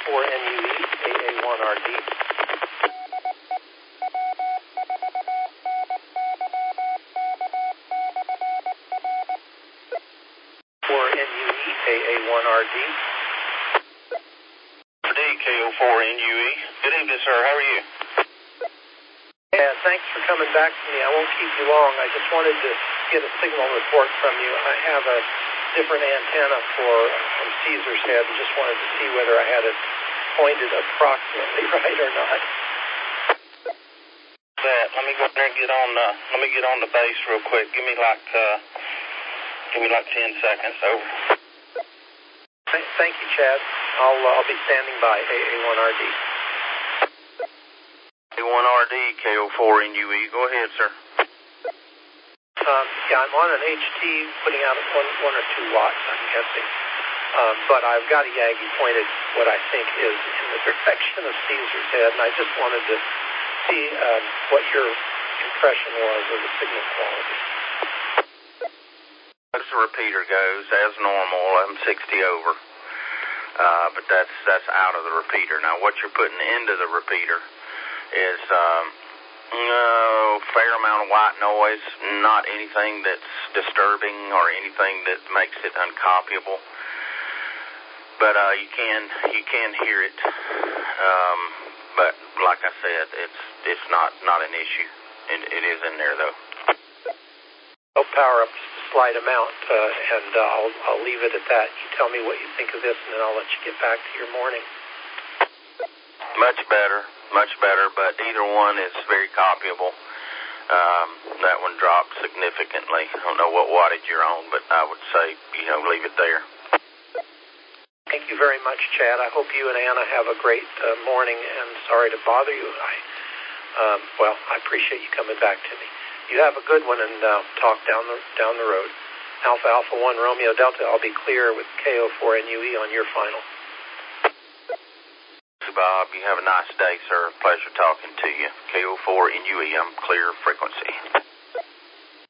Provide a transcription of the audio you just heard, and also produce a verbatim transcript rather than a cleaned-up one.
four N U E, A A one R D. four N U E, A A one R D. K O four N U E. Good evening, sir. How are you? Yeah, thanks for coming back to me. I won't keep you long. I just wanted to get a signal report from you. I have a different antenna for from Caesar's Head and just wanted to see whether I had it pointed approximately right or not. That. Let me go there and get on. Uh, let me get on the base real quick. Give me like. Uh, give me like ten seconds. Over. Thank you, Chad. I'll uh, I'll be standing by. A A one R D. A one R D, K O four N U E. Go ahead, sir. Um, yeah, I'm on an H T putting out one, one or two watts, I'm guessing. Um, but I've got a Yagi pointed what I think is in the direction of Caesar's Head, and I just wanted to see um, what your impression was of the signal quality. As the repeater goes, as normal, I'm sixty over. Uh, but that's that's out of the repeater. Now, what you're putting into the repeater is um, no fair amount of white noise, not anything that's disturbing or anything that makes it uncopyable. But uh, you can you can hear it. Um, but like I said, it's it's not not an issue. It, it is in there though. I'll power up just a slight amount, uh, and uh, I'll I'll leave it at that. You tell me what you think of this, and then I'll let you get back to your morning. Much better, much better, but either one is very copyable. Um, that one dropped significantly. I don't know what wattage you're on, but I would say, you know, leave it there. Thank you very much, Chad. I hope you and Anna have a great uh, morning, and sorry to bother you. I, um, well, I appreciate you coming back to me. You have a good one, and uh, talk down the down the road. Alpha Alpha one Romeo Delta. I'll be clear with K O four N U E on your final. Bob, you have a nice day, sir. Pleasure talking to you. K O four N U E, I'm clear frequency.